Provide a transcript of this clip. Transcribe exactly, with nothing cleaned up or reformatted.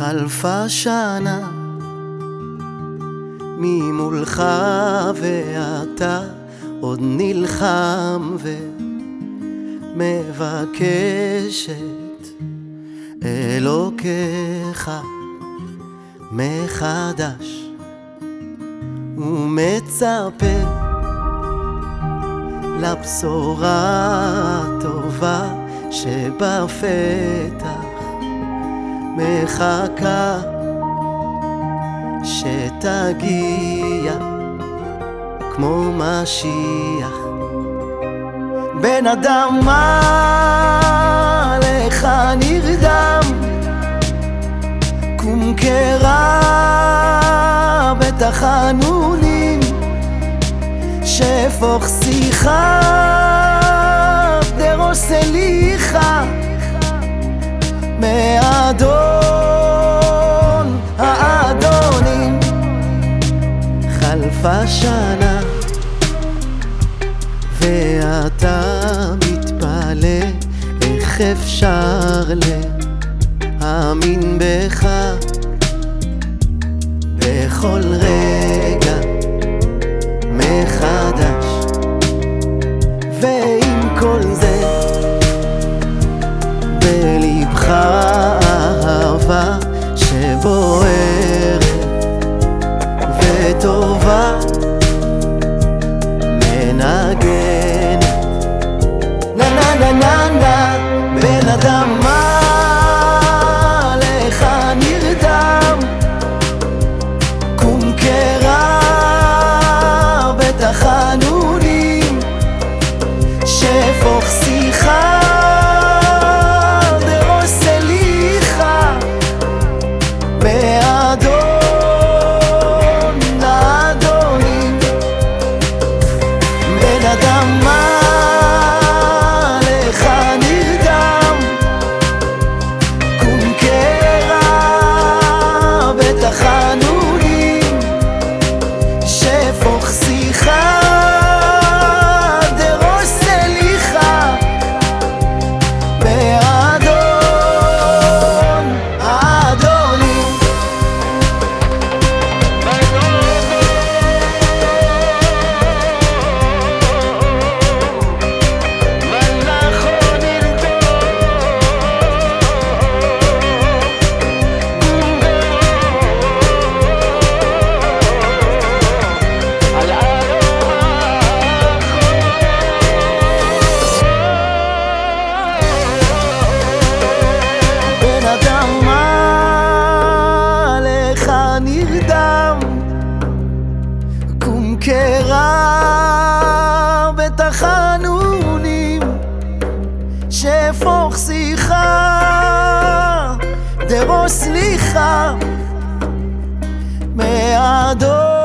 חלפה שנה ממולך ואתה עוד נלחם ומבקש את אלוקיך מחדש ומצפה לבשורה הטובה שבפתח מחכה שתגיע כמו משיח. בן אדם מה לך נרדם, קום קרא בתחנונים, שפוך שיחה דרוס אליך מאדון האדונים. חלפה שנה ואתה מתפלא איך אפשר להאמין בך בכל רגע מחדש. ועם כל זה בלבך אהבה שבוערת וטובה מנגנת נה נה נה נה נה. בן אדם מה לך נרדם, קום קרא בתחנונים, שפוך שיחה דרוס אליך מאדון האדונים. בן אדם מה לך נרדם, קום קרא בתחנונים, שפוך שיחה נרדם, קום קרא בתחנונים, שפוך שיחה דרוס ליך מאדון